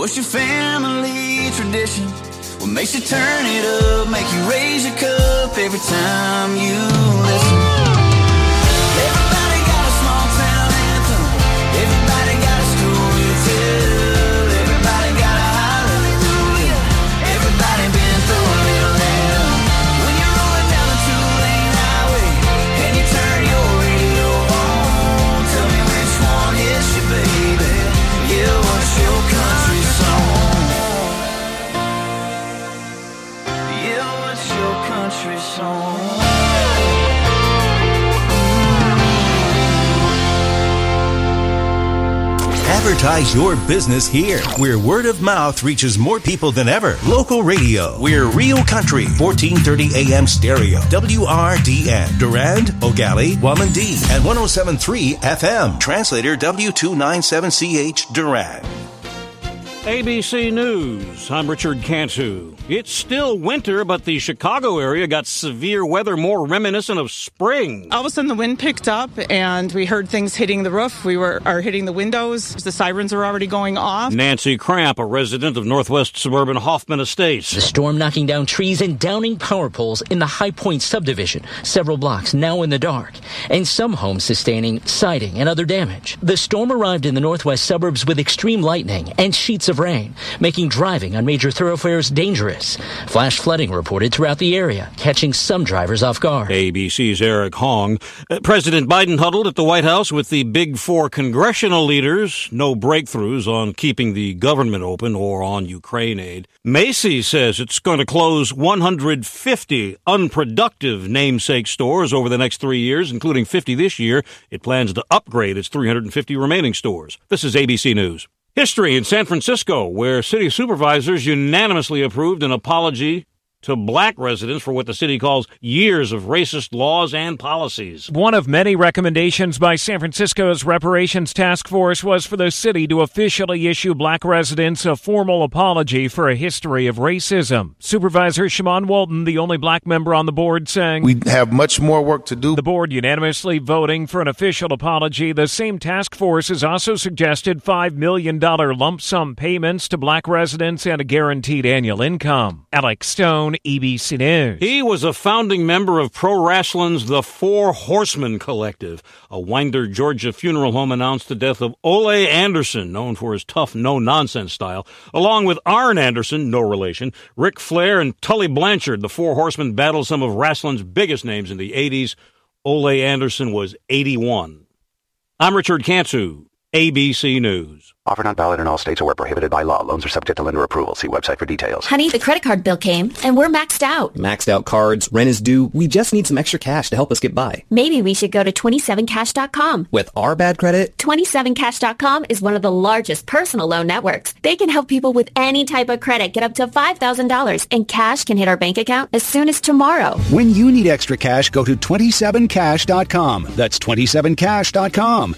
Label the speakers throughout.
Speaker 1: What's your family tradition? What makes you turn it up, make you raise your cup every time you listen? Everybody got a small town anthem. Everybody got a story to tell. Everybody got a hallelujah. Everybody been through a little hell. When you're rolling down the two-lane highway and you turn your radio on, tell me which one is your baby. Yeah, what's your country song? Yeah, what's your country song?
Speaker 2: Advertise your business here, where word of mouth reaches more people than ever. Local radio. We're Real Country, 1430 AM stereo. WRDN. Durand, Ogali, Wamandee, and 107.3 FM. Translator W297CH Durand.
Speaker 3: ABC News. I'm Richard Cantu. It's still winter, but the Chicago area got severe weather more reminiscent of spring.
Speaker 4: All of a sudden, the wind picked up, and we heard things hitting the roof. We are hitting the windows. The sirens are already going off.
Speaker 3: Nancy Cramp, a resident of northwest suburban Hoffman Estates.
Speaker 5: The storm knocking down trees and downing power poles in the High Point subdivision, several blocks now in the dark, and some homes sustaining siding and other damage. The storm arrived in the northwest suburbs with extreme lightning and sheets of rain, making driving on major thoroughfares dangerous. Flash flooding reported throughout the area, catching some drivers off guard.
Speaker 3: ABC's Eric Hong. President Biden huddled at the White House with the Big Four congressional leaders. No breakthroughs on keeping the government open or on Ukraine aid. Macy's says it's going to close 150 unproductive namesake stores over the next 3 years, including 50 this year. It plans to upgrade its 350 remaining stores. This is ABC News. History in San Francisco, where city supervisors unanimously approved an apology to black residents for what the city calls years of racist laws and policies.
Speaker 6: One of many recommendations by San Francisco's Reparations Task Force was for the city to officially issue black residents a formal apology for a history of racism. Supervisor Shaman Walton, the only black member on the board, saying,
Speaker 7: "We have much more work to do."
Speaker 6: The board unanimously voting for an official apology. The same task force has also suggested $5 million lump sum payments to black residents and a guaranteed annual income. Alex Stone, ABC News.
Speaker 3: He was a founding member of pro wrestling's The Four Horsemen Collective. A Winder, Georgia funeral home announced the death of Ole Anderson, known for his tough, no-nonsense style, along with Arn Anderson, no relation, Ric Flair, and Tully Blanchard. The Four Horsemen battled some of wrestling's biggest names in the 80s. Ole Anderson was 81. I'm Richard Cantu, ABC News.
Speaker 8: Offer not valid in all states or where prohibited by law. Loans are subject to lender approval. See website for details.
Speaker 9: Honey, the credit card bill came, and we're maxed out.
Speaker 10: Maxed out cards, rent is due. We just need some extra cash to help us get by.
Speaker 9: Maybe we should go to 27cash.com.
Speaker 10: With our bad credit?
Speaker 9: 27cash.com is one of the largest personal loan networks. They can help people with any type of credit get up to $5,000, and cash can hit our bank account as soon as tomorrow.
Speaker 11: When you need extra cash, go to 27cash.com. That's 27cash.com.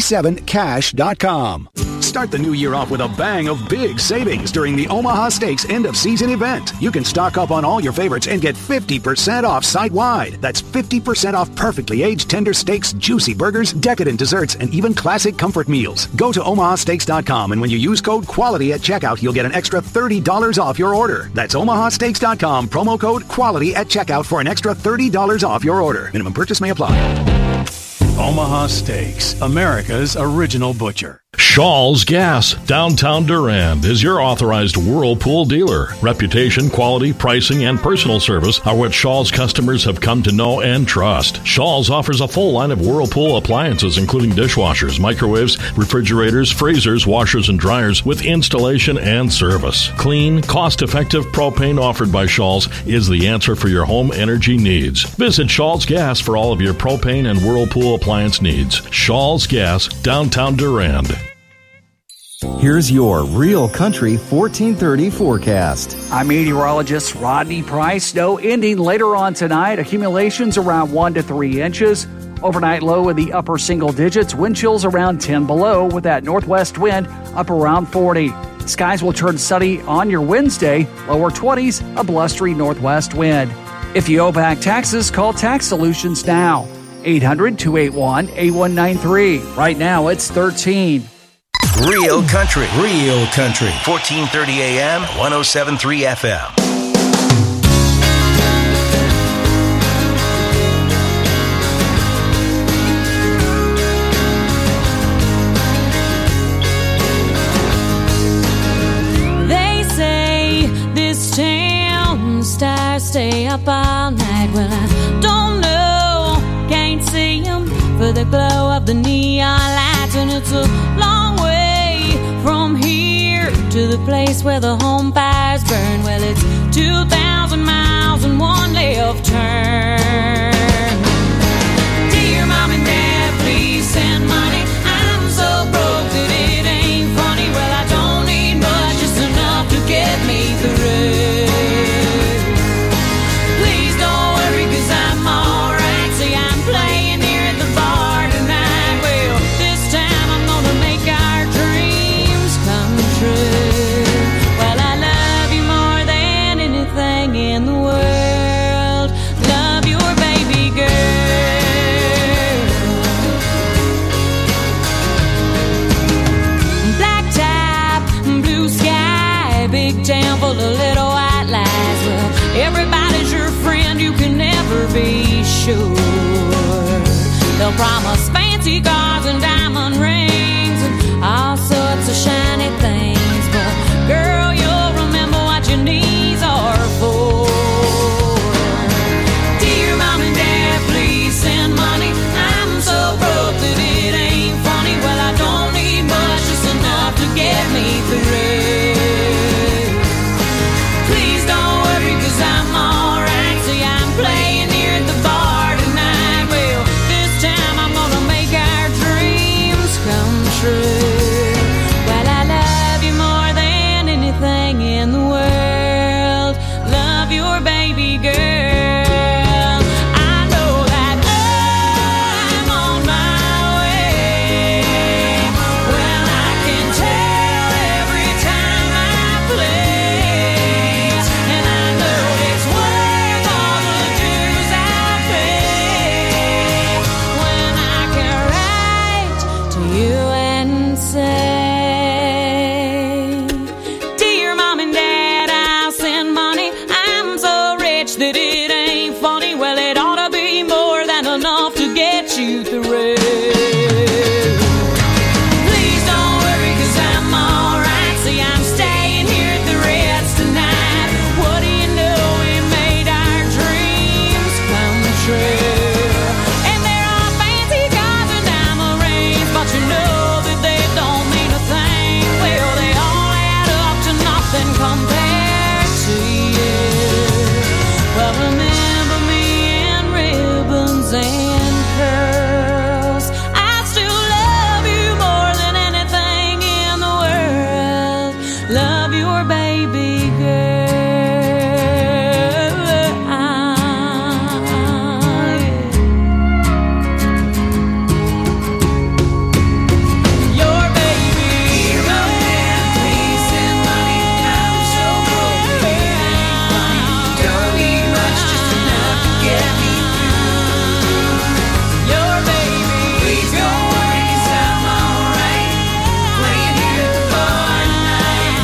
Speaker 11: 27cash.com. Start the new year off with a bang of big savings during the Omaha Steaks end-of-season event. You can stock up on all your favorites and get 50% off site-wide. That's 50% off perfectly aged tender steaks, juicy burgers, decadent desserts, and even classic comfort meals. Go to omahasteaks.com, and when you use code QUALITY at checkout, you'll get an extra $30 off your order. That's omahasteaks.com, promo code QUALITY at checkout for an extra $30 off your order. Minimum purchase may apply.
Speaker 12: Omaha Steaks, America's original butcher.
Speaker 13: Shaw's Gas, downtown Durand, is your authorized Whirlpool dealer. Reputation, quality, pricing, and personal service are what Shaw's customers have come to know and trust. Shaw's offers a full line of Whirlpool appliances, including dishwashers, microwaves, refrigerators, freezers, washers, and dryers, with installation and service. Clean, cost-effective propane offered by Shaw's is the answer for your home energy needs. Visit Shaw's Gas for all of your propane and Whirlpool appliance needs. Shaw's Gas, downtown Durand.
Speaker 14: Here's your Real Country 1430 forecast.
Speaker 15: I'm meteorologist Rodney Price. Snow ending later on tonight. Accumulations around 1 to 3 inches. Overnight low in the upper single digits. Wind chills around 10 below with that northwest wind up around 40. Skies will turn sunny on your Wednesday. Lower 20s, a blustery northwest wind. If you owe back taxes, call Tax Solutions now. 800-281-8193. Right now, it's 13.
Speaker 2: Real country. Real country. 1430 AM, 107.3 FM.
Speaker 16: Stars stay up all night. Well, I don't know, can't see them for the glow of the neon lights. And it's a long way from here to the place where the home fires burn. Well, it's 2,000 miles and one left turn. Dear Mom and Dad, please send money. I'm so broke that it ain't funny. Well, I don't need much, just enough to get me through. Jam full of little white lies. Well, everybody's your friend, you can never be sure. They'll promise fancy cars and diamond rings and all sorts of shiny things, but girl, you'll remember what your knees are for. Dear Mom and Dad, please send money. I'm so broke that it ain't funny. Well, I don't need much, just enough to get me through. I'm alright, see I'm playing here at the bar tonight. Well, this time I'm gonna make our dreams come true. Well, I love you more than anything in the world. Love your baby girl. I know that I'm on my way. Well, I can tell every time I play. That it ain't funny, well, it ought to be more than enough to get you through. Please don't worry, 'cause I'm alright. See, I'm staying here at the Ritz tonight. What do you know, we made our dreams come true. And there are fancy cars and diamond rings, but you know that they don't mean a thing. Well, they all add up to nothing compared to you. Well, remember me in ribbons and curls. I still love you more than anything in the world. Love your baby girl. Your baby girl. Please send money. I'm so broke. Don't need much, just enough to get me through. Your baby, please don't worry, 'cause I'm alright. Playing here at the bar tonight.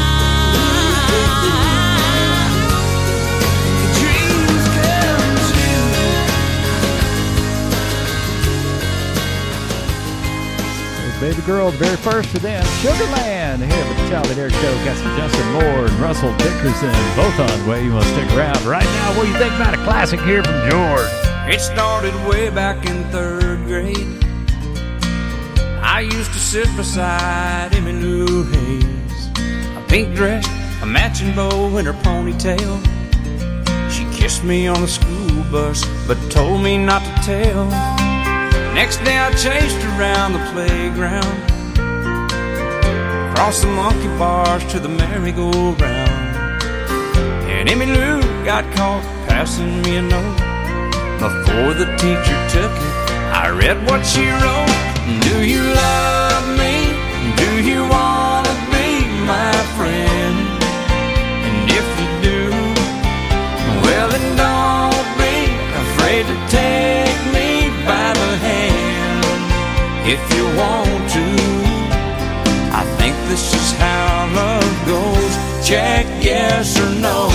Speaker 16: Dreams come true.
Speaker 17: There's Baby Girl, the very first for them. Sugarland, here with the Charlie Dare Show. Got some Justin Moore and Russell Dickerson, both on way. You want to stick around right now. What do you think about a classic here from George?
Speaker 18: It started way back in 3rd grade. I used to sit beside Emmylou Hayes, a pink dress, a matching bow, and her ponytail. She kissed me on the school bus, but told me not to tell. Next day I chased her around the playground, across the monkey bars to the merry-go-round. And Emmylou got caught passing me a note. Before the teacher took it, I read what she wrote. Do you love me? Do you want to be my friend? And if you do, well then don't be afraid to take me by the hand. If you want to, check yes or no.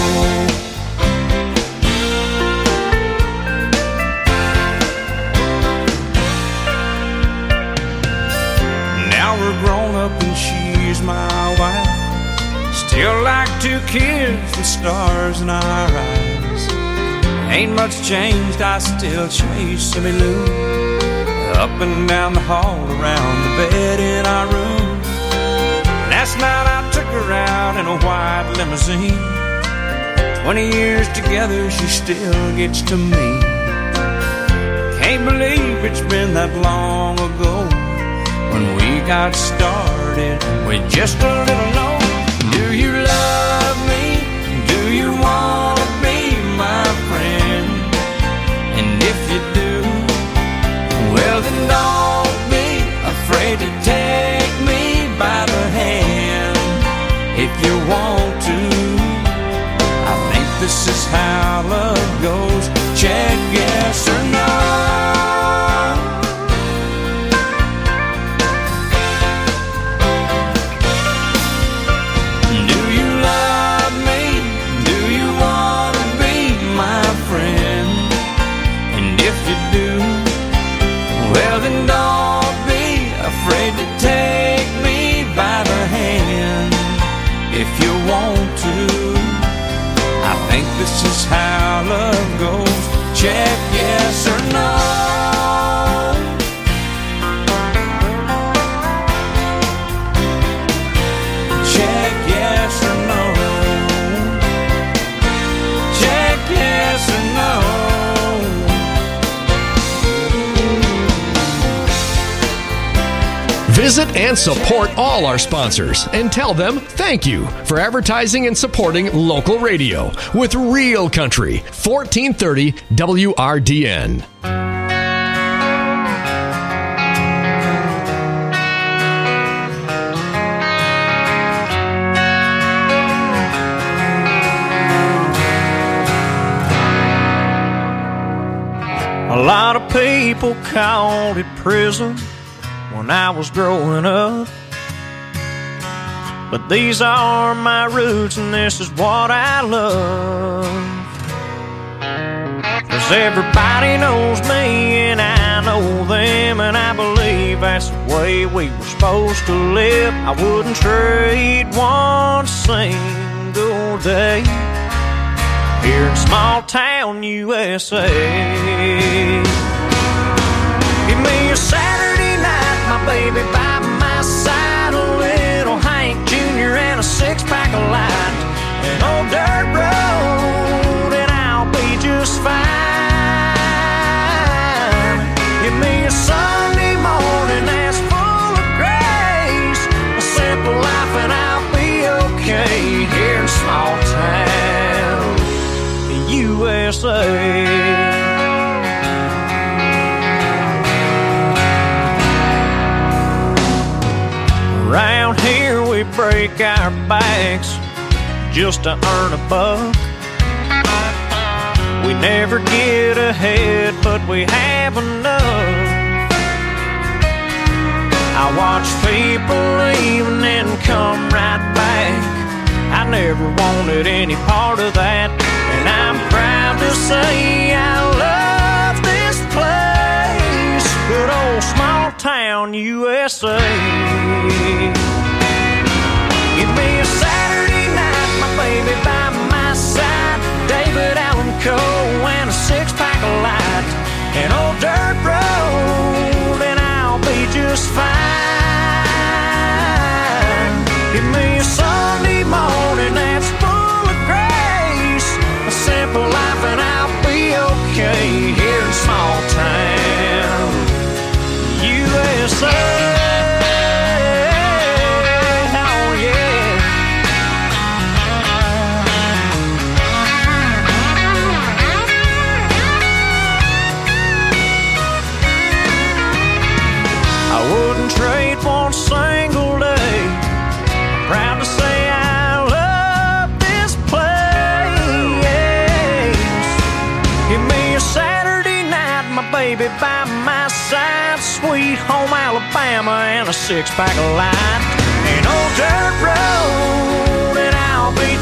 Speaker 18: Now we're grown up and she's my wife. Still like two kids with stars in our eyes. Ain't much changed, I still chase Emmylou up and down the hall, around the bed in our room. Last night I took her out in a white limousine. 20 years together, she still gets to me. Can't believe it's been that long ago when we got started with just a little note. Do you love me? Do you want to be my friend? And if you do, well then don't be afraid to take me by the hand. If you want to, I think this is how love goes. Check yes or no. Well then don't be afraid to take me by the hand. If you want to, I think this is how love goes. Check yes or no. Check yes or no. Check yes or no.
Speaker 19: Visit and support all our sponsors and tell them thank you for advertising and supporting local radio with Real Country, 1430 WRDN.
Speaker 18: A lot of people called it prison when I was growing up, but these are my roots and this is what I love. 'Cause everybody knows me and I know them, and I believe that's the way we were supposed to live. I wouldn't trade one single day here in small town USA. Give me a Saturday night, my baby by my side, a little Hank Jr. and a six-pack of light, an old dirt road, and I'll be just fine. Give me a Sunday morning that's full of grace, a simple life, and I'll be okay here in small town USA. Around here we break our backs just to earn a buck. We never get ahead, but we have enough. I watch people leave and then come right back. I never wanted any part of that, and I'm proud to say I love this place, good old small town USA. Give me a Saturday night, my baby by my side, David Allen Coe and a six-pack of light, an old dirt road, and I'll be just fine. Give me a Sunday morning that's full of grace, a simple life, and I'll be okay here in small town USA. Trade one single day. I'm proud to say I love this place. Give me a Saturday night, my baby by my side, sweet home Alabama and a six-pack of light, an old dirt road, and I'll be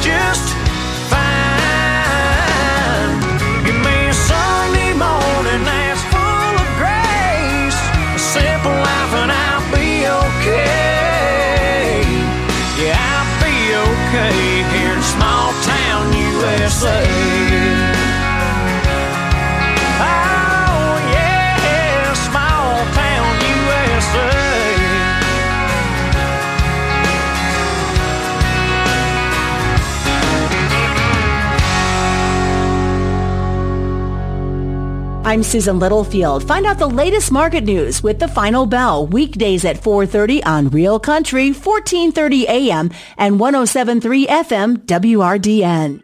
Speaker 20: I'm Susan Littlefield. Find out the latest market news with The Final Bell, weekdays at 4:30 on Real Country, 1430 AM and 107.3 FM WRDN.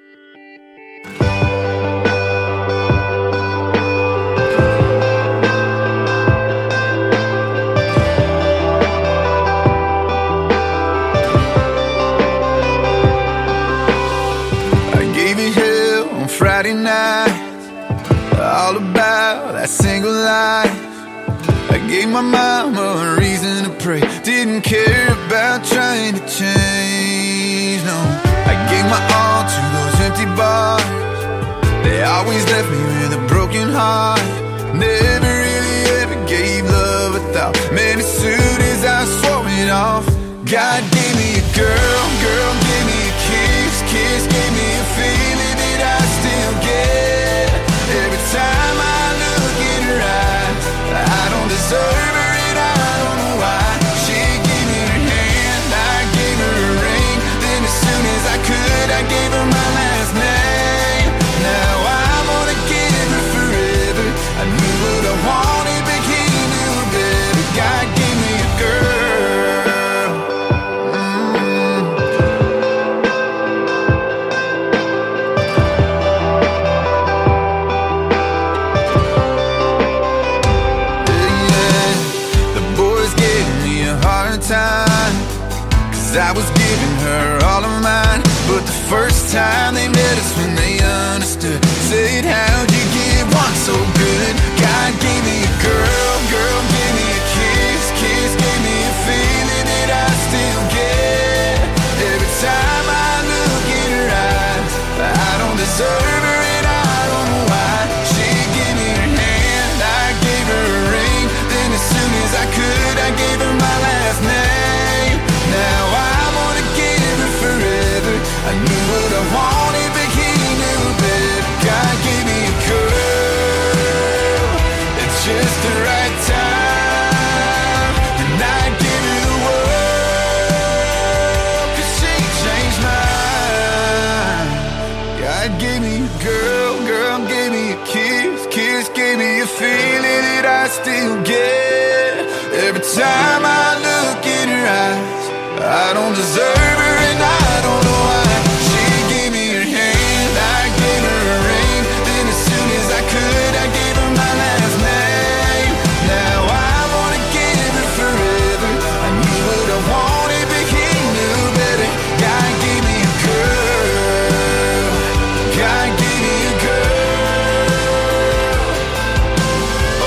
Speaker 1: Friday night, all about that single life. I gave my mama a reason to pray. Didn't care about trying to change, no. I gave my all to those empty bars. They always left me with a broken heart. Never really ever gave love a thought. Man, as soon as I swore it off, God gave me a girl, girl gave me a kiss, kiss gave me a feeling that I still get. Every time I look in her eyes, I don't deserve her and I don't know why. She gave me her hand, I gave her a ring. Then as soon as I could, I gave her my last name. Now I'm gonna give her forever. I knew what I wanted, but he knew better. God gave me a girl. Cause I was giving her all of mine, but the first time they met us when they understood, said how'd you get one so good? God gave me a girl, girl gave me a kiss, kiss gave me a feeling that I still get. Every time I look in her eyes, I don't deserve her and I don't know why. She gave me her hand, I gave her a ring. Then as soon as I could, I gave her my last name. Now I'm gonna give her forever. I knew what I wanted, but he knew better. God gave me a girl at just the right time, and I'd give her the world, cause she changed mine. God gave me a girl, girl gave me a kiss, kiss gave me a feeling that I still get. Every time I look in her eyes, I don't deserve her and I don't know why. She gave me her hand, I gave her a ring. Then as soon as I could, I gave her my last name. Now I wanna give her forever. I knew what I wanted, but he knew better. God gave me a girl. God gave me a girl. Oh,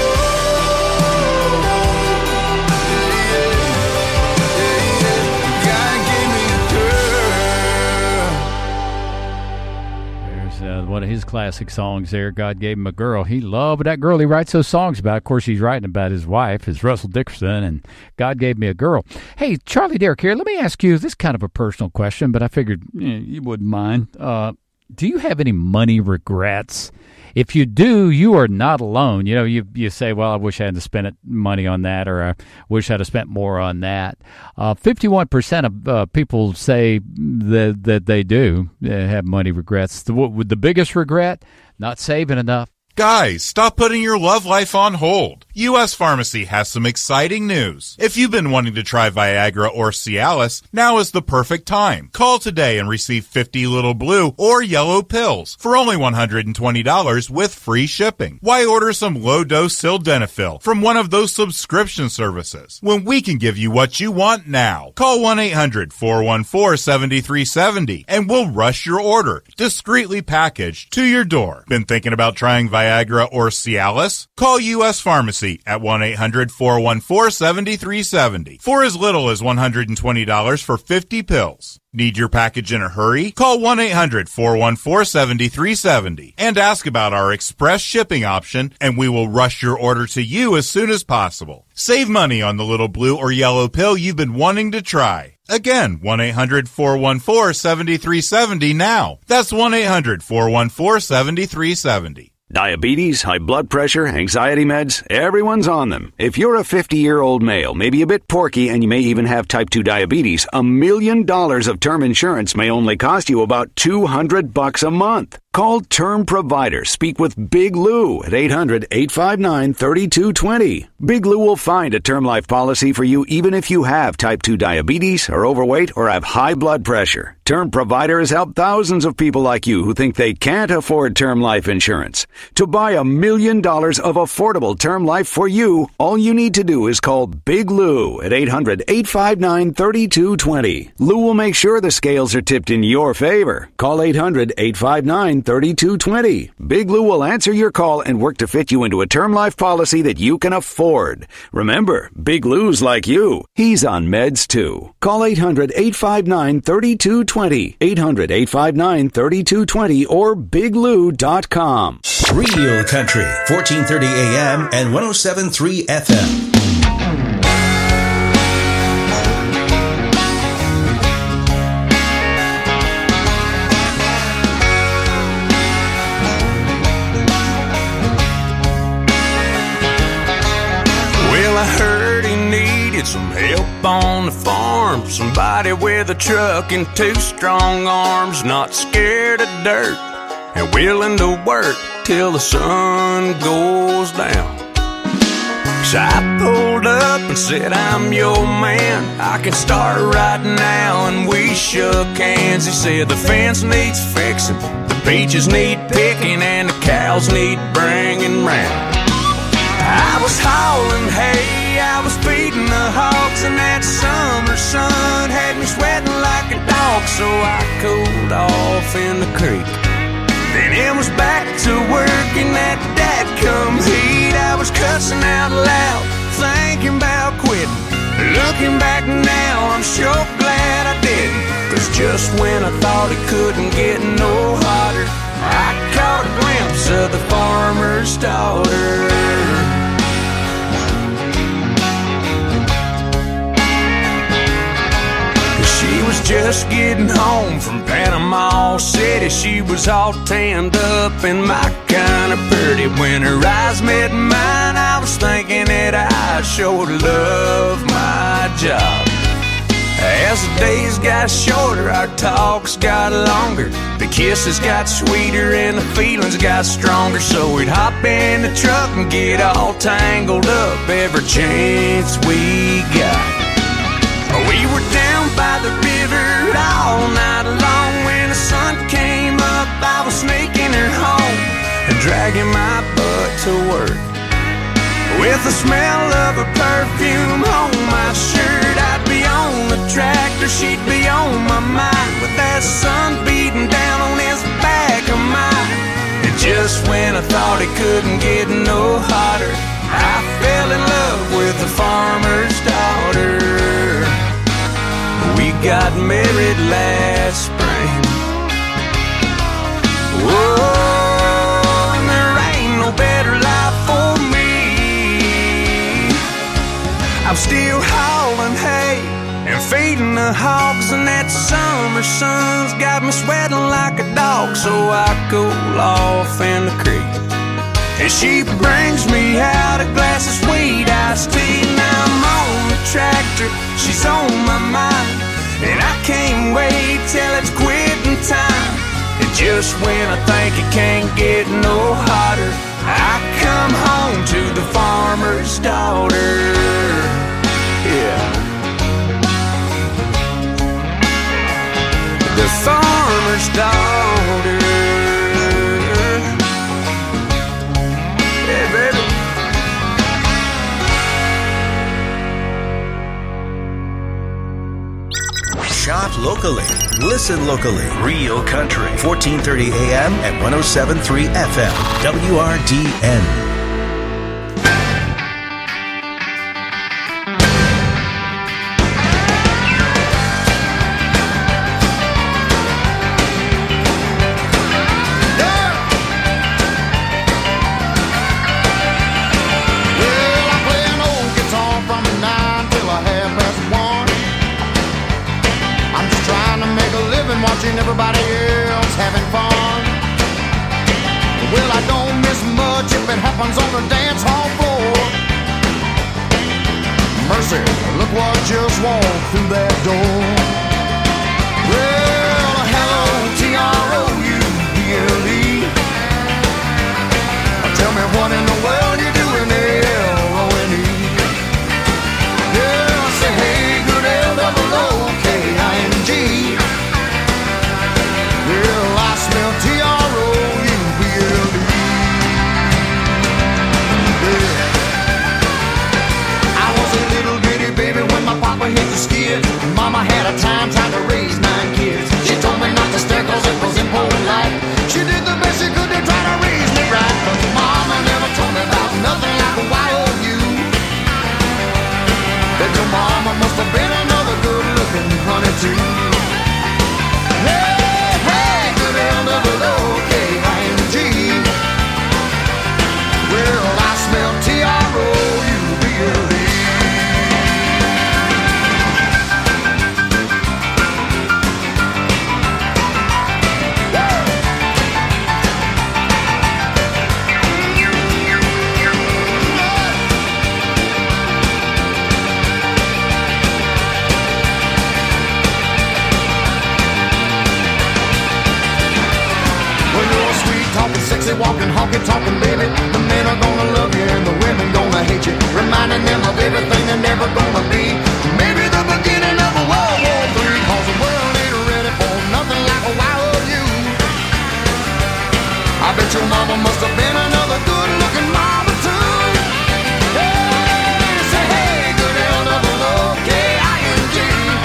Speaker 17: one of his classic songs there, God Gave Him a Girl. He loved that girl he writes those songs about. Of course, he's writing about his wife, is Russell Dickerson, and God Gave Me a Girl. Hey, Charlie Derrick here. Let me ask you, this is kind of a personal question, but I figured you wouldn't mind. Do you have any money regrets? If you do, you are not alone. You know, you say, well, I wish I hadn't spent money on that, or I wish I'd have spent more on that. 51% of people say that they do have money regrets. The biggest regret, not saving enough.
Speaker 21: Guys, stop putting your love life on hold. U.S. Pharmacy has some exciting news. If you've been wanting to try Viagra or Cialis, now is the perfect time. Call today and receive 50 little blue or yellow pills for only $120 with free shipping. Why order some low-dose sildenafil from one of those subscription services when we can give you what you want now? Call 1-800-414-7370 and we'll rush your order, discreetly packaged, to your door. Been thinking about trying Viagra or Cialis? Call U.S. Pharmacy at 1-800-414-7370 for as little as $120 for 50 pills. Need your package in a hurry? Call 1-800-414-7370 and ask about our express shipping option, and we will rush your order to you as soon as possible. Save money on the little blue or yellow pill you've been wanting to try. Again, 1-800-414-7370 now. That's 1-800-414-7370.
Speaker 11: Diabetes, high blood pressure, anxiety meds, everyone's on them. If you're a 50-year-old male, maybe a bit porky, and you may even have type 2 diabetes, $1 million of term insurance may only cost you about $200 a month. Call Term Provider. Speak with Big Lou at 800-859-3220. Big Lou will find a term life policy for you even if you have type 2 diabetes, are overweight, or have high blood pressure. Term Provider has helped thousands of people like you who think they can't afford term life insurance. To buy $1 million of affordable term life for you, all you need to do is call Big Lou at 800-859-3220. Lou will make sure the scales are tipped in your favor. Call 800-859-3220. Big Lou will answer your call and work to fit you into a term life policy that you can afford. Remember, Big Lou's like you. He's on meds too. Call 800-859-3220. 800-859-3220 or biglou.com.
Speaker 2: Real Country, 1430 AM and 107.3 FM.
Speaker 18: Well, I heard he needed some help on the farm. Somebody with a truck and 2 strong arms, not scared of dirt and willing to work till the sun goes down. So I pulled up and said, I'm your man, I can start right now. And we shook hands. He said the fence needs fixing, the peaches need picking, and the cows need bringing round. I was hauling hay, I was feeding the hogs, and that summer sun had me sweating like a dog. So I cooled off in the creek. Then it was back to work in that dadgum heat. I was cussing out loud, thinking about quitting. Looking back now, I'm sure glad I didn't. 'Cause just when I thought it couldn't get no hotter, I caught a glimpse of the farmer's daughter. She was just getting home from Panama City. She was all tanned up and my kind of pretty. When her eyes met mine, I was thinking that I sure love my job. As the days got shorter, our talks got longer. The kisses got sweeter and the feelings got stronger. So we'd hop in the truck and get all tangled up every chance we got. We were down by the river all night long. When the sun came up, I was sneaking her home and dragging my butt to work. With the smell of her perfume on my shirt, I'd be on the tractor, she'd be on my mind, with that sun beating down on this back of mine. And just when I thought it couldn't get no hotter, I fell in love with the farmer's daughter. We got married last spring. Whoa, and there ain't no better life for me. I'm still hauling hay and feeding the hogs, and that summer sun's got me sweating like a dog. So I cool off in the creek, and she brings me out a glass of sweet iced tea. Now I'm on the tractor, she's on my mind, and I can't wait till it's quitting time. And just when I think it can't get no hotter, I come home to the farmer's daughter. Yeah, the farmer's daughter. Yeah, baby.
Speaker 2: Shop locally. Listen locally. Real Country. 1430 AM and 107.3 FM. WRDN.
Speaker 4: Watching everybody else having fun. Well, I don't miss much if it happens on the dance hall floor. Mercy, look what just walked through that door. Well, hello, TROUBLE. at a time trying to raise 9 kids. She told me not to stare cause it was impolite. She did the best she could to try to raise me right, but mama never told me about nothing like a YOU. That your mama must have been another good-looking honey too. Hey, hey, good L-O-O-K-I-N-G. Well, I smell T-R-O-U-B-L-E. Sexy walking, honky talking, baby. The men are gonna love you and the women gonna hate you, reminding them of everything they're never gonna be. Maybe the beginning of a World War III, cause the world ain't ready for nothing like a YOU. I bet your mama must have been another good-looking mama too. Hey, say hey, good L-O-O-K-I-N-G.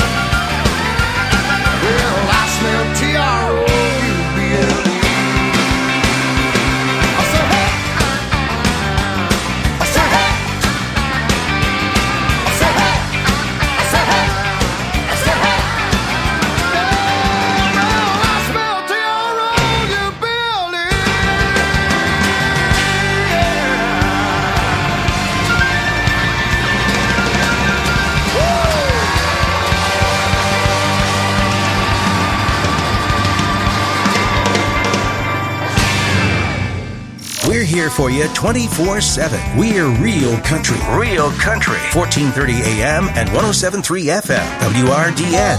Speaker 4: Well, I smell T-R-O-U-B-L-E.
Speaker 2: We're here for you 24/7. We're Real Country. Real Country. 1430 AM and 107.3 FM. WRDN.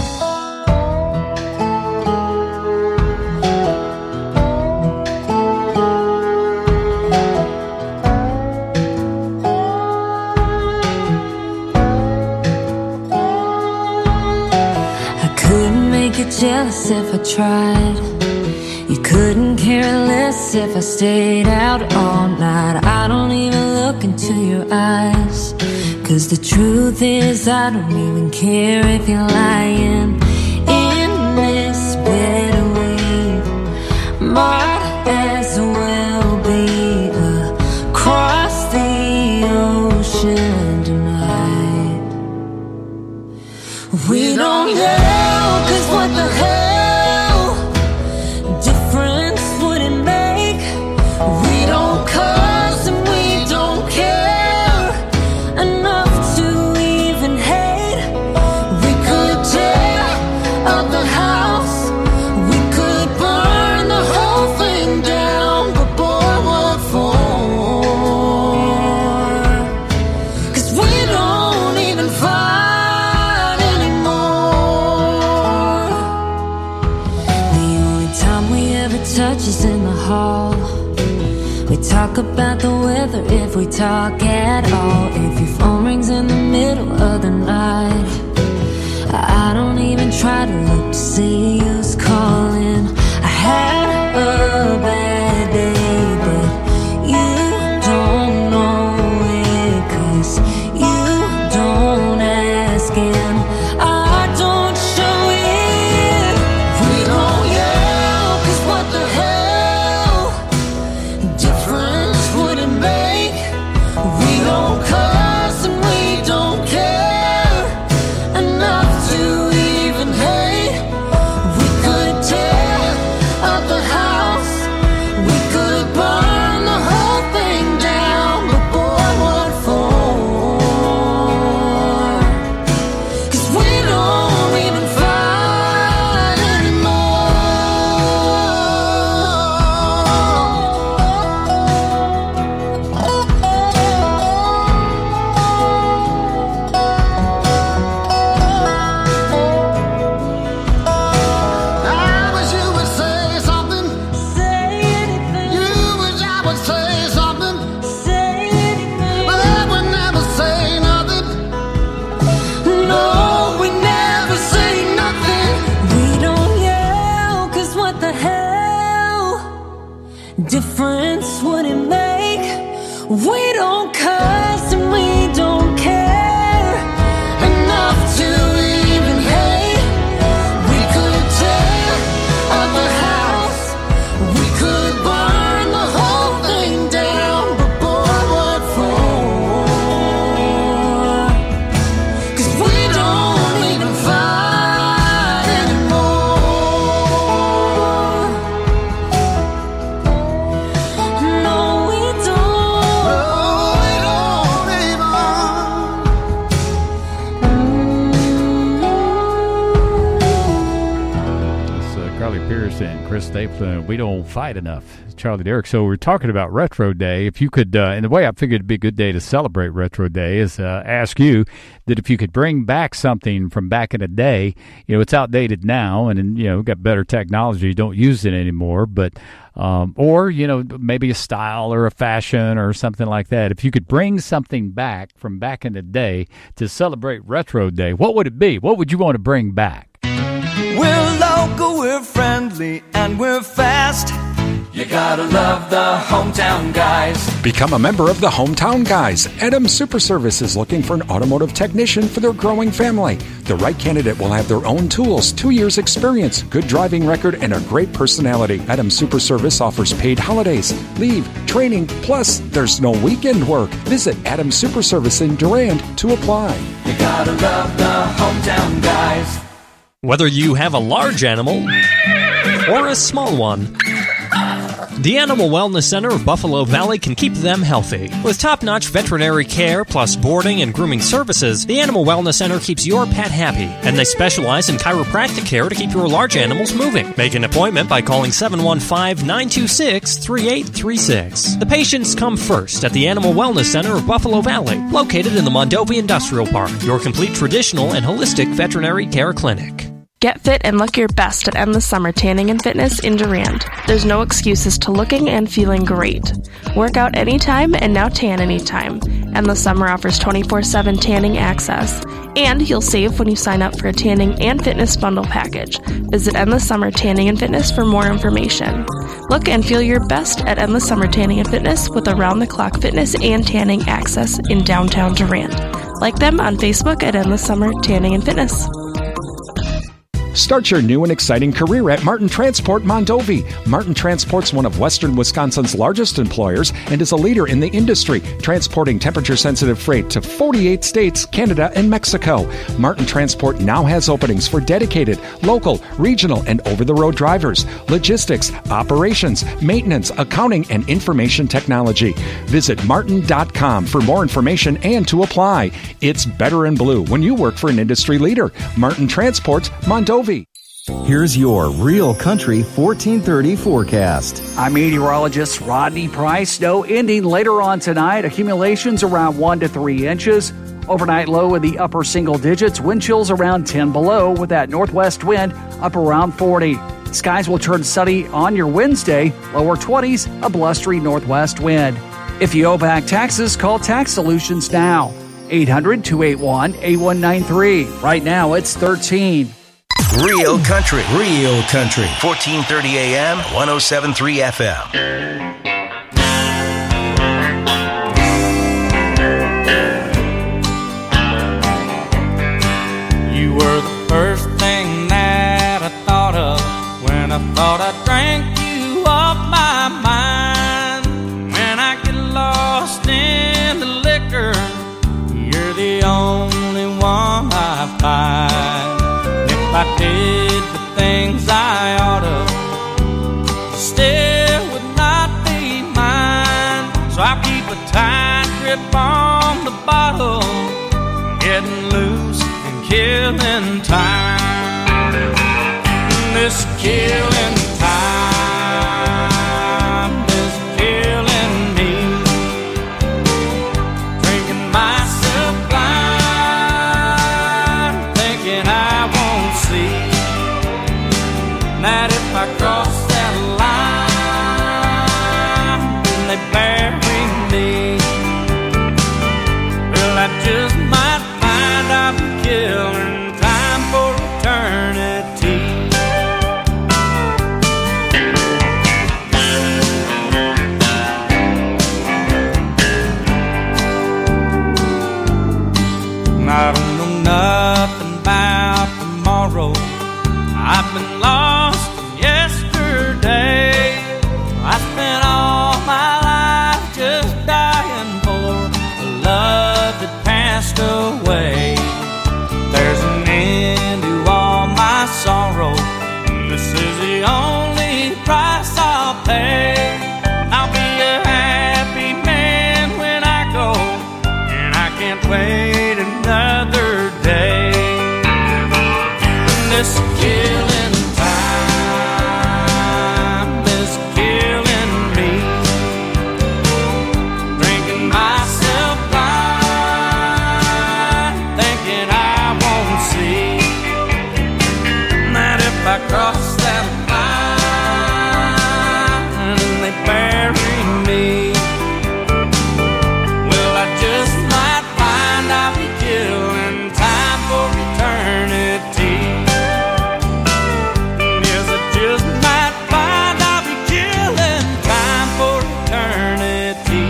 Speaker 5: I couldn't make you jealous if I tried. You couldn't care less if I stayed out all night. I don't even look into your eyes, 'cause the truth is I don't even care if you're lying. In this bed we might as well be across the ocean tonight. We don't yell, 'cause what the hell difference would it make? We don't cuss and we don't care enough to even hate. We could tear up the house, we could burn the whole thing down, but boy, what for? 'Cause we don't even fight anymore. The only time we ever touch is in the hall. We talk about the weather if we talk at all. If your phone rings in the middle of the night, I don't even try to look to see who's calling. I had a bad day, but you don't know it, 'cause you don't ask and I don't show it. We don't yell, 'cause what the hell difference would it make? We don't cuss and we don't care enough to even hate. We could tear up the house, we could burn the whole thing down, but boy, what for? 'Cause we don't even fight
Speaker 4: I wish you would say something.
Speaker 5: Say anything.
Speaker 4: You wish I would say something.
Speaker 5: Say anything.
Speaker 4: But I would never say nothing.
Speaker 5: No, we never say nothing. We don't yell, 'cause what the hell difference would it make? We don't cuss and we don't care enough to even hate.
Speaker 17: Charlie Pierce and Chris Stapleton. We don't fight enough. Charlie Derrick. So we're talking about Retro Day. If you could, and the way I figured it'd be a good day to celebrate Retro Day is ask you that if you could bring back something from back in the day. It's outdated now, and we've got better technology. You don't use it anymore, but or maybe a style or a fashion or something like that. If you could bring something back from back in the day to celebrate Retro Day, what would it be? What would you want to bring back?
Speaker 16: We're local, we're friendly, and we're fast. You gotta love the Hometown Guys.
Speaker 7: Become a member of the Hometown Guys. Adams Super Service is looking for an automotive technician for their growing family. The right candidate will have their own tools, 2 years experience, good driving record, and a great personality. Adams Super Service offers paid holidays, leave, training, plus there's no weekend work. Visit Adams Super Service in Durand to apply.
Speaker 16: You gotta love the Hometown Guys.
Speaker 22: Whether you have a large animal or a small one, the Animal Wellness Center of Buffalo Valley can keep them healthy. With top-notch veterinary care plus boarding and grooming services, the Animal Wellness Center keeps your pet happy, and they specialize in chiropractic care to keep your large animals moving. Make an appointment by calling 715-926-3836. The patients come first at the Animal Wellness Center of Buffalo Valley, located in the Mondovi Industrial Park, your complete traditional and holistic veterinary care clinic.
Speaker 23: Get fit and look your best at Endless Summer Tanning and Fitness in Durand. There's no excuses to looking and feeling great. Work out anytime and now tan anytime. Endless Summer offers 24/7 tanning access. And you'll save when you sign up for a tanning and fitness bundle package. Visit Endless Summer Tanning and Fitness for more information. Look and feel your best at Endless Summer Tanning and Fitness with around-the-clock fitness and tanning access in downtown Durand. Like them on Facebook at Endless Summer Tanning and Fitness.
Speaker 7: Start your new and exciting career at Martin Transport Mondovi. Martin Transport's one of Western Wisconsin's largest employers and is a leader in the industry, transporting temperature-sensitive freight to 48 states, Canada, and Mexico. Martin Transport now has openings for dedicated, local, regional, and over-the-road drivers, logistics, operations, maintenance, accounting, and information technology. Visit martin.com for more information and to apply. It's better in blue when you work for an industry leader. Martin Transport Mondovi.
Speaker 14: Here's your Real Country 1430 forecast.
Speaker 15: I'm meteorologist Rodney Price. Snow ending later on tonight. Accumulations around 1 to 3 inches. Overnight low in the upper single digits. Wind chills around 10 below with that northwest wind up around 40. Skies will turn sunny on your Wednesday. Lower 20s, a blustery northwest wind. If you owe back taxes, call Tax Solutions now. 800-281-8193. Right now, it's 13.
Speaker 2: Real Country. 1430 AM, 107.3 FM.
Speaker 18: You were the first thing that I thought of when I thought I drank you off my mind. When I get lost in the liquor, you're the only one I find. If I did the things I oughta, still would not be mine. So I keep a tight grip on the bottle, getting loose and killing time. This killing time is killing me. Drinking myself blind, thinking I won't see that if I cross that line, then they bury me. Well, I just might find I'm killing time for eternity. I don't know nothing about tomorrow. I've been lost yesterday. I spent all my life just dying for a love that passed away. There's an end to all my sorrow. This is the only price I'll pay. I'll be a happy man when I go, and I can't wait another day. This killing time I cross that line and they bury me, well, I just might find I'll be killing time for eternity. Yes, I just might find I'll be killing time for eternity.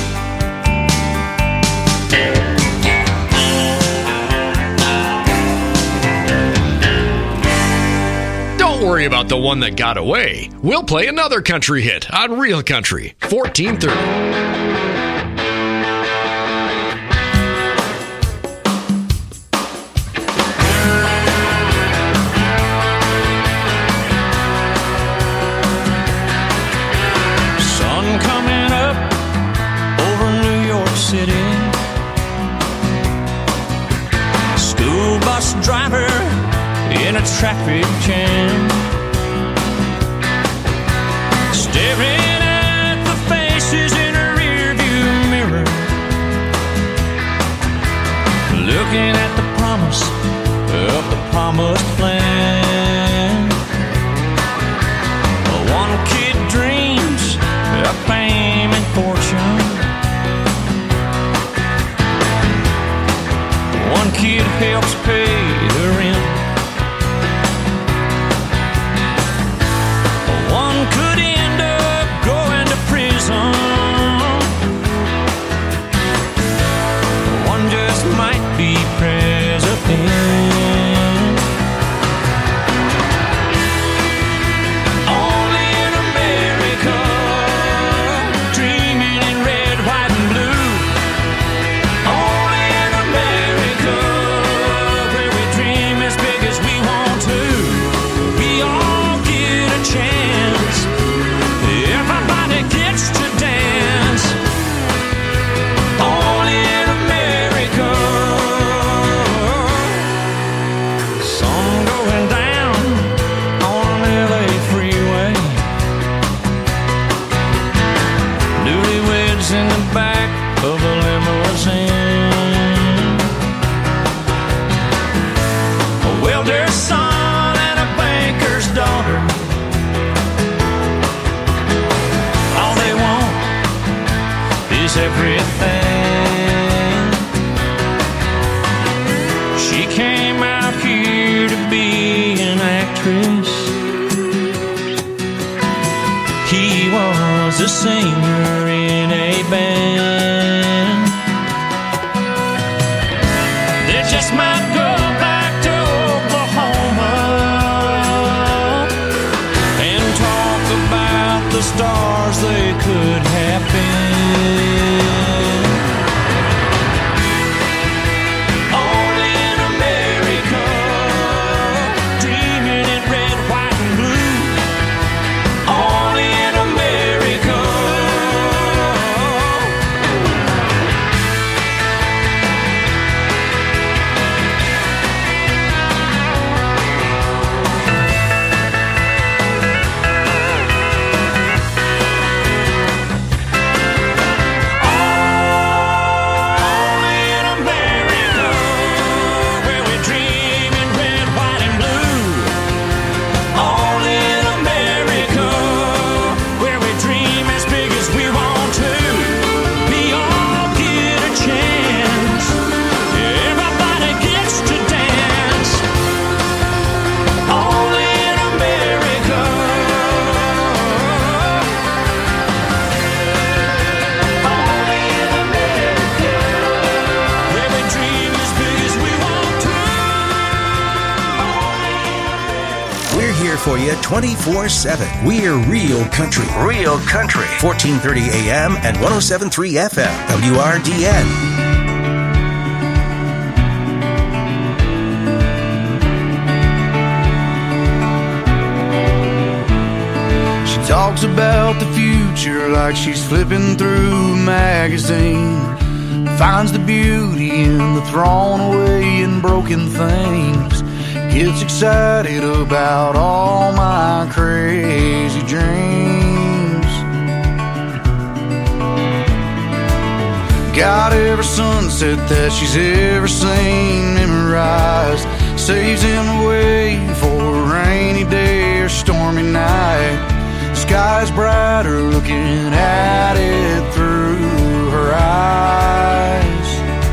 Speaker 19: Don't worry about the one that got away. We'll play another country hit on Real Country 1430.
Speaker 18: Driver in a traffic jam, staring at the faces in a rearview mirror, looking at the promise of the promised land. One kid dreams of fame and fortune, one kid helps pay the rent. One could end up going to prison. One just might be president. Only in America, dreaming in red, white, and blue. Only in America, where we dream as big as we want to. We all get a chance. Everybody gets to dance. Only in America. Sun going down on LA freeway. Newlyweds in the back of a limousine. A welder's son and a banker's daughter. All they want is everything. She came out here to be an actress. He was a singer in a band. They just might go back to Oklahoma and talk about the stars they could have been. Only in America, dreaming in red, white, and blue. Only in America. Only in America, where we dream in red, white, and blue. Only in America, where we dream as big as we want to. We all get a chance. Everybody gets to dance. Only in America. Only in America, where we dream as big as we want to.
Speaker 2: We're here for you 24/7. We're Real Country. Real Country. 1430 AM and 107.3 FM. WRDN.
Speaker 4: She talks about the future like she's flipping through a magazine. Finds the beauty in the thrown away and broken things. Gets excited about all my crazy dreams. Got every sunset that she's ever seen memorized. Saves him away for a rainy
Speaker 3: clear, stormy night. Sky's brighter, looking at it through her eyes.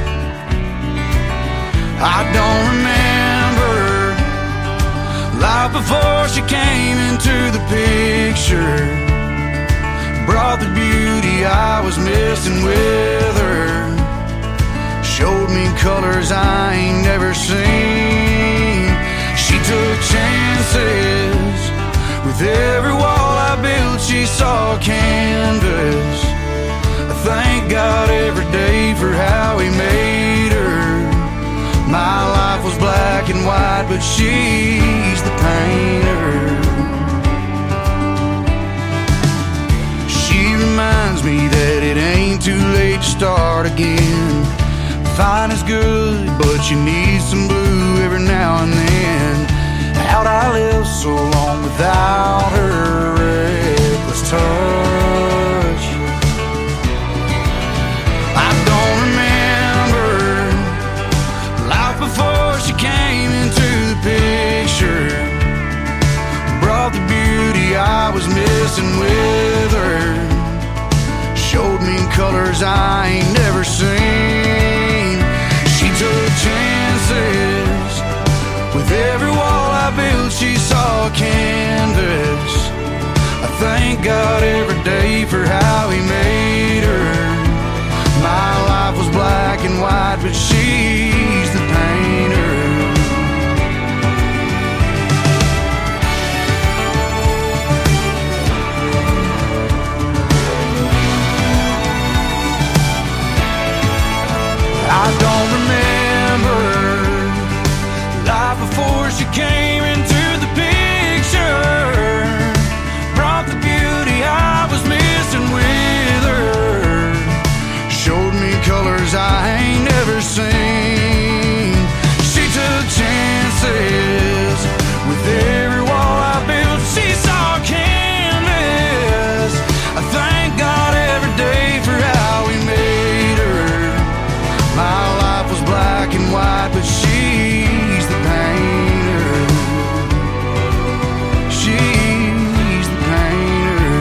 Speaker 3: I don't remember life before she came into the picture. Brought the beauty I was missing with her. Showed me colors I ain't never seen. She took chances. With every wall I built, she saw canvas. I thank God every day for how He made her. My life was black and white, but she's the painter. She reminds me that it ain't too late to start again. Fine is good, but you need some blue every now and then. How'd I live so long without her reckless touch? I don't remember life before she came into the picture. Brought the beauty I was missing with her. Showed me colors I ain't never seen. She took chances. With every wall I built, she saw canvas. I thank God every day for how He made her. My life was black and white, but she's the painter. I don't remember life before she came into the picture. Brought the beauty I was missing with her. Showed me colors I ain't never seen. She took chances. With every wall I built, she saw canvas. I thank God every day for how He made her. My life was black and white, but she's the painter. She's the painter.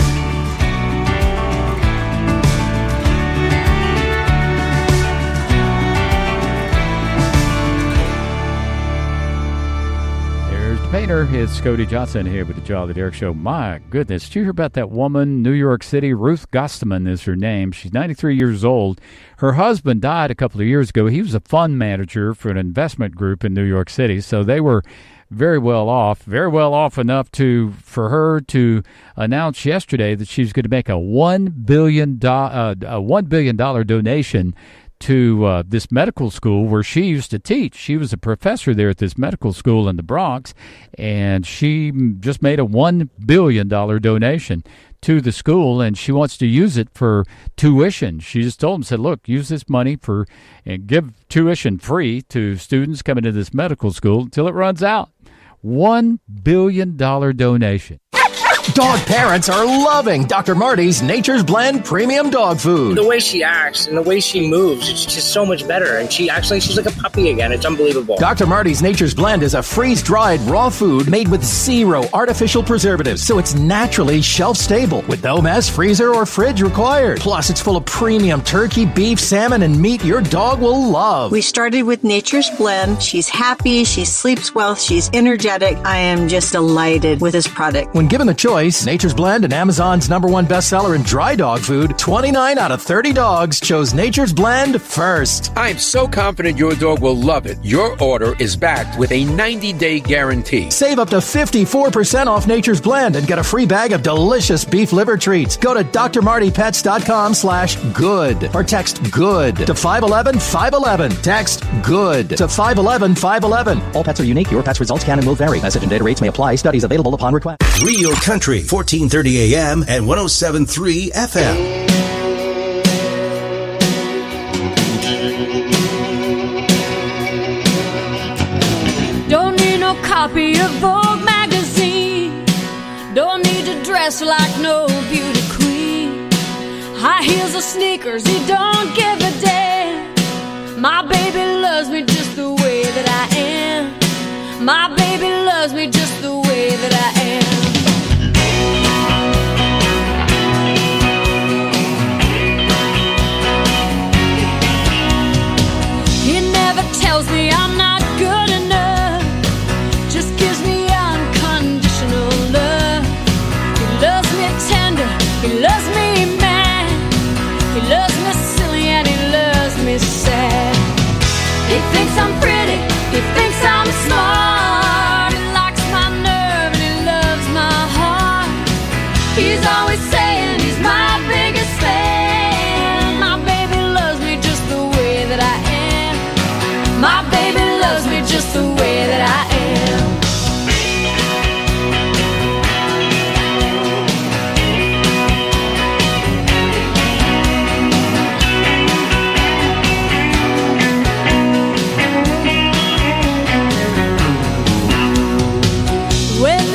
Speaker 17: There's the painter. It's Cody Johnson here with the Charlie Derrick Show. My goodness, did you hear about that woman, New York City? Ruth Gosteman is her name. She's 93 years old. Her husband died a couple of years ago. He was a fund manager for an investment group in New York City, so they were very well off enough for her to announce yesterday that she's going to make a $1 billion donation to this medical school where she used to teach. She was a professor there at this medical school in the Bronx, and she just made a $1 billion donation to the school, and she wants to use it for tuition. She just told them, said, look, use this money and give tuition free to students coming to this medical school until it runs out. $1 billion donation.
Speaker 6: Dog parents are loving Dr. Marty's Nature's Blend Premium Dog Food.
Speaker 8: The way she acts and the way she moves, it's just so much better. And she's like a puppy again. It's unbelievable.
Speaker 6: Dr. Marty's Nature's Blend is a freeze-dried raw food made with 0 artificial preservatives, so it's naturally shelf-stable with no mess, freezer, or fridge required. Plus, it's full of premium turkey, beef, salmon, and meat your dog will love.
Speaker 24: We started with Nature's Blend. She's happy, she sleeps well, she's energetic. I am just delighted with this product.
Speaker 6: When given the choice, Nature's Blend and Amazon's #1 bestseller in dry dog food, 29 out of 30 dogs chose Nature's Blend first.
Speaker 25: I'm so confident your dog will love it. Your order is backed with a 90-day guarantee.
Speaker 6: Save up to 54% off Nature's Blend and get a free bag of delicious beef liver treats. Go to drmartypets.com/good or text GOOD to 511-511. Text GOOD to 511-511. All pets are unique. Your pet's results can and will vary. Message and data rates may apply. Studies available upon request.
Speaker 2: Real Country, 1430 AM and 107.3 FM.
Speaker 5: Don't need no copy of Vogue magazine. Don't need to dress like no beauty queen. High heels or sneakers, he don't give a damn. My baby loves me just the way that I am. My baby loves me just the way that I am.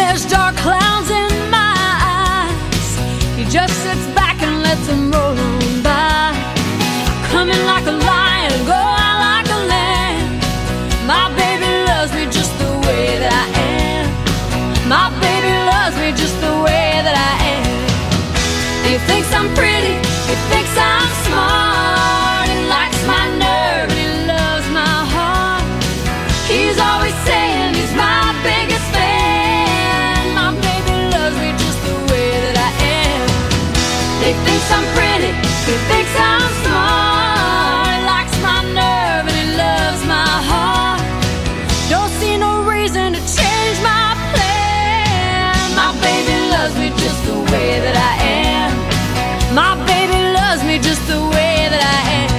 Speaker 5: there's dark clouds in my eyes, he just sits back and lets them roll on by. Coming like a lion, going like a lamb. My baby loves me just the way that I am. My baby loves me just the way that I am. He thinks I'm pretty, he thinks I'm smart. He likes my nerve and he loves my heart. He's always saying he's my biggest fan. My baby loves me just the way that I am. He thinks I'm pretty, he thinks I'm smart. He likes my nerve and he loves my heart. Don't see no reason to change my plan. My baby loves me just the way that I am. My baby loves me just the way that I am.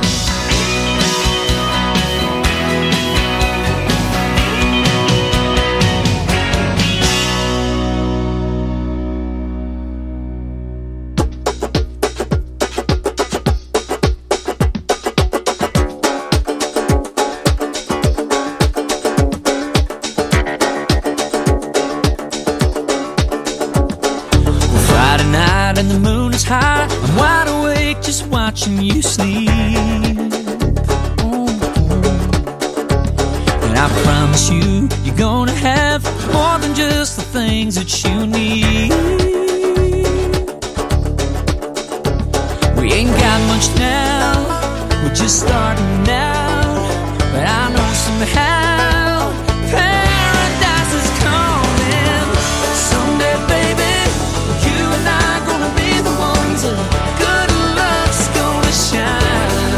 Speaker 16: Friday night and the moon is high. I'm wide awake just watching you sleep. And I promise you, you're gonna have more than just the things that you need. We ain't got much now, we're just starting out. But I know somehow paradise is coming. Someday, baby, you and I gonna be the ones that good luck's gonna shine.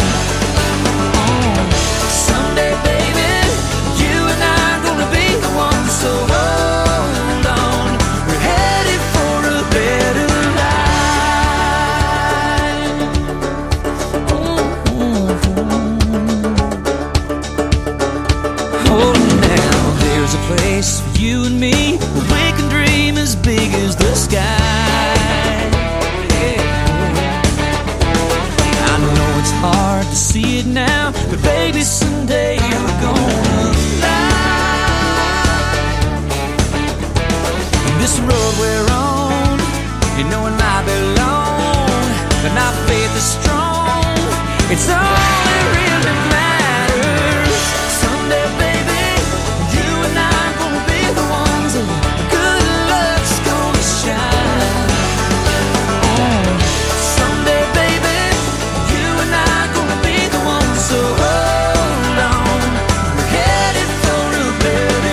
Speaker 16: Someday, baby, you and I gonna be the ones. So hold on, we're headed for a better life. Oh, now there's a place for you and me where we can dream as big as the sky. I know it's hard to see it now, but baby, someday we're gonna fly. This road we're on, you know it might be long, but my faith is strong. It's all that really matters. Someday, baby, you and I gonna be the ones that good luck's gonna shine. Someday, baby, you and I gonna be the ones. So hold on, we're headed for a better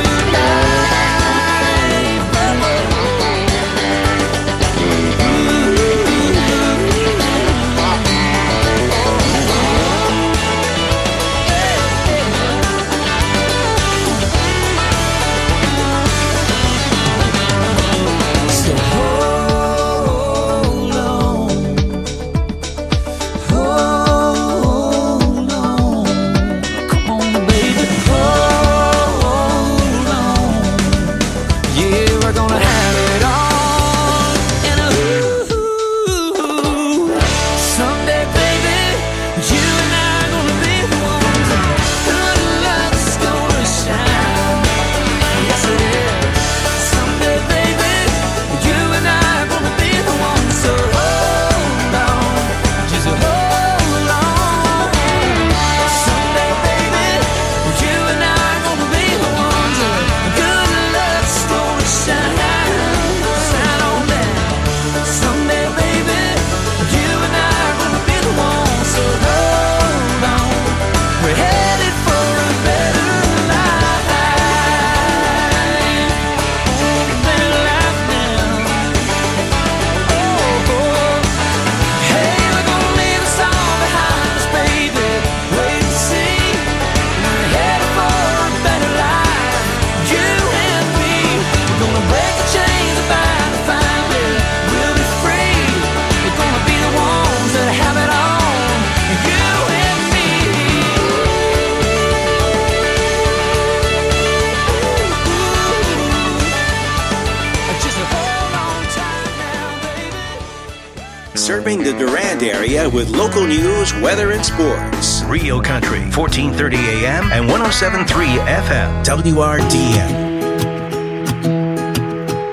Speaker 2: Serving the Durand area with local news, weather, and sports. Rio Country, 1430 AM and 107.3 FM. WRDN.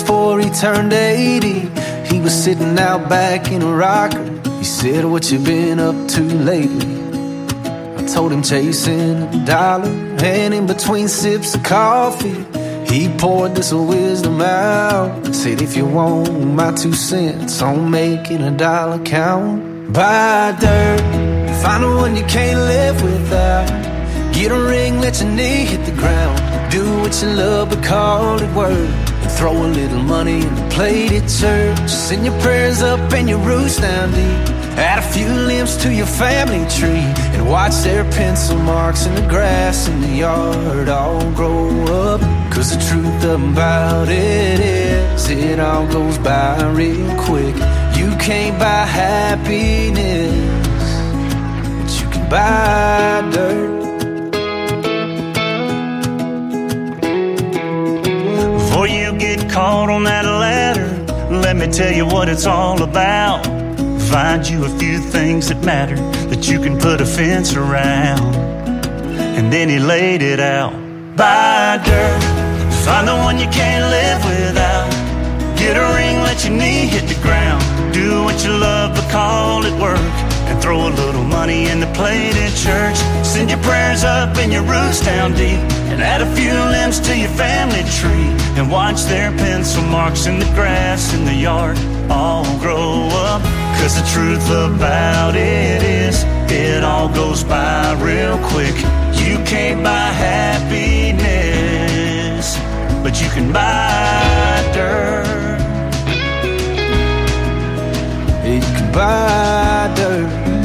Speaker 9: before he turned 80. He was sitting out back in a rocker. He said, what you been up to lately? I told him chasing a dollar, and in between sips of coffee he poured this wisdom out. Said, if you want my 2 cents on making a dollar count, buy dirt, find the one you can't live without. Get a ring, let your knee hit the ground. Do what you love but call it work, and throw a little money in the plate at church. Send your prayers up and your roots down deep. Add a few limbs to your family tree, and watch their pencil marks in the grass in the yard all grow up. Cause the truth about it is, it all goes by real quick. You can't buy happiness, but you can buy dirt.
Speaker 10: Before you get caught on that ladder, let me tell you what it's all about. Find you a few things that matter, that you can put a fence around. And then he laid it out. Buy dirt, find the one you can't live without. Get a ring, let your knee hit the ground. Do what you love but call it work, and throw a little money in the plate at church. Send your prayers up and your roots down deep, and add a few limbs to your family tree, and watch their pencil marks in the grass in the yard all grow up. Cause the truth about it is, it all goes by real quick. You can't buy happiness, but you can buy dirt.
Speaker 9: You can buy dirt.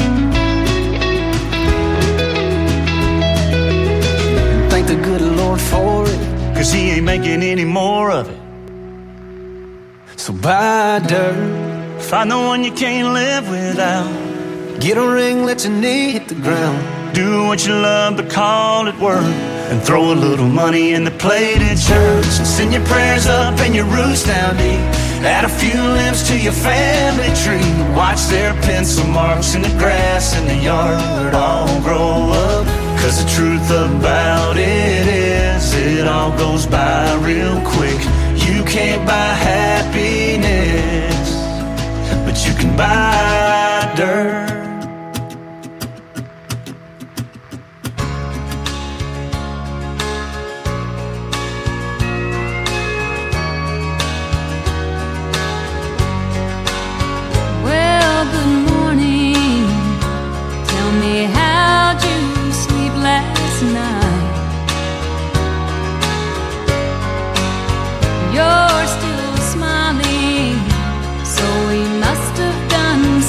Speaker 9: And thank the good Lord for it,
Speaker 10: cause he ain't making any more of it.
Speaker 9: So buy dirt,
Speaker 10: find the one you can't live without.
Speaker 9: Get a ring, let your knee hit the ground.
Speaker 10: Do what you love but call it work, and throw a little money in the plate at church. Send your prayers up and your roots down deep. Add a few limbs to your family tree. Watch their pencil marks in the grass in the yard all grow up. Cause the truth about it is, it all goes by real quick. You can't buy happiness, but you can buy dirt.
Speaker 5: Well, good morning. Tell me, how'd you sleep last night? You're still smiling, so we must have done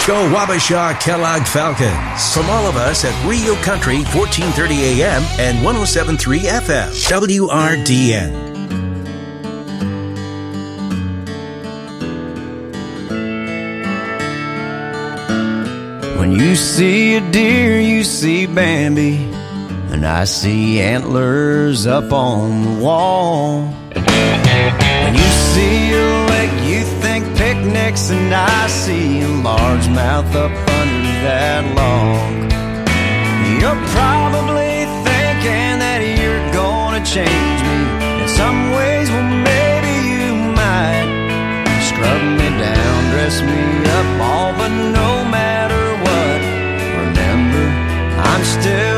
Speaker 2: Go Wabasha Kellogg Falcons. From all of us at Rio Country, 1430 AM and 107.3 FM. WRDN.
Speaker 1: When you see a deer, you see Bambi, and I see antlers up on the wall. When you see a lake, you think picnics, and I see a largemouth up under that log. You're probably thinking that you're gonna change me in some ways. Well, maybe you might. Scrub me down, dress me up, all, but no matter what, remember, I'm still